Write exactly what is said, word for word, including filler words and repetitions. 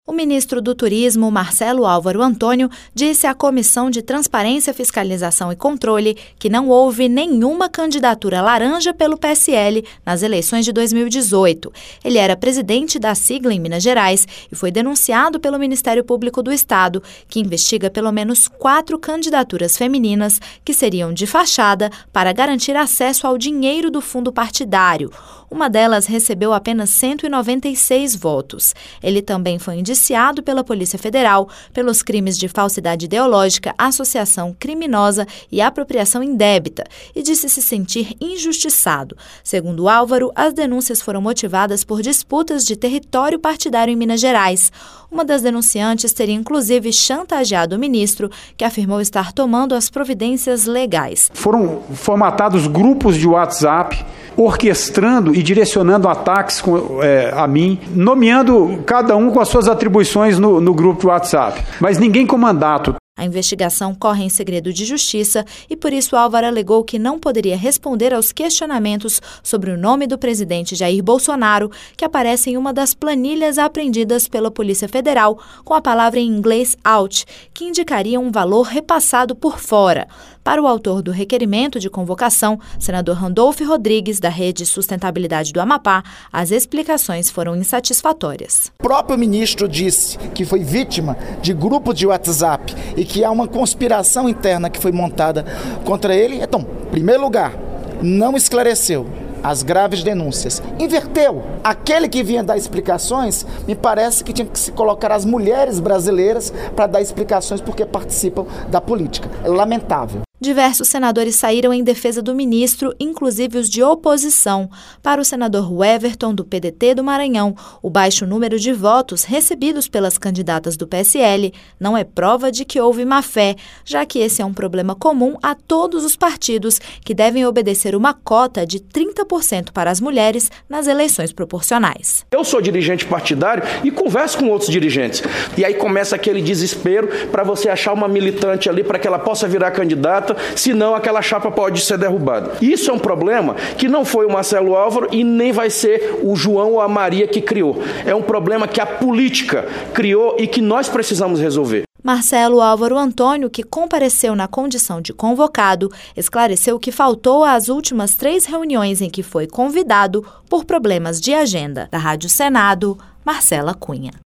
O ministro do Turismo, Marcelo Álvaro Antônio, disse à Comissão de Transparência, Fiscalização e Controle que não houve nenhuma candidatura laranja pelo P S L nas eleições de dois mil e dezoito. Ele era presidente da sigla em Minas Gerais e foi denunciado pelo Ministério Público do Estado, que investiga pelo menos quatro candidaturas femininas que seriam de fachada para garantir acesso ao dinheiro do fundo partidário. Uma delas recebeu apenas cento e noventa e seis votos. Ele também foi indiciado pela Polícia Federal pelos crimes de falsidade ideológica, associação criminosa e apropriação indébita e disse se sentir injustiçado. Segundo Álvaro, as denúncias foram motivadas por disputas de território partidário em Minas Gerais. Uma das denunciantes teria inclusive chantageado o ministro, que afirmou estar tomando as providências legais. Foram formatados grupos de WhatsApp orquestrando e direcionando ataques com, é, a mim, nomeando cada um com as suas atribuições no, no grupo de WhatsApp, mas ninguém com mandato. A investigação corre em segredo de justiça e, por isso, Álvaro alegou que não poderia responder aos questionamentos sobre o nome do presidente Jair Bolsonaro, que aparece em uma das planilhas apreendidas pela Polícia Federal com a palavra em inglês out, que indicaria um valor repassado por fora. Para o autor do requerimento de convocação, senador Randolfo Rodrigues, da Rede Sustentabilidade do Amapá, as explicações foram insatisfatórias. O próprio ministro disse que foi vítima de grupo de WhatsApp e que há uma conspiração interna que foi montada contra ele. Então, em primeiro lugar, não esclareceu as graves denúncias. Inverteu. Aquele que vinha dar explicações, me parece que tinha que se colocar as mulheres brasileiras para dar explicações porque participam da política. É lamentável. Diversos senadores saíram em defesa do ministro, inclusive os de oposição. Para o senador Everton, do P D T do Maranhão, o baixo número de votos recebidos pelas candidatas do P S L não é prova de que houve má-fé, já que esse é um problema comum a todos os partidos, que devem obedecer uma cota de trinta por cento para as mulheres nas eleições proporcionais. Eu sou dirigente partidário e converso com outros dirigentes. E aí começa aquele desespero para você achar uma militante ali para que ela possa virar candidata, senão aquela chapa pode ser derrubada. Isso é um problema que não foi o Marcelo Álvaro e nem vai ser o João ou a Maria que criou. É um problema que a política criou e que nós precisamos resolver. Marcelo Álvaro Antônio, que compareceu na condição de convocado, esclareceu que faltou às últimas três reuniões em que foi convidado por problemas de agenda. Da Rádio Senado, Marcela Cunha.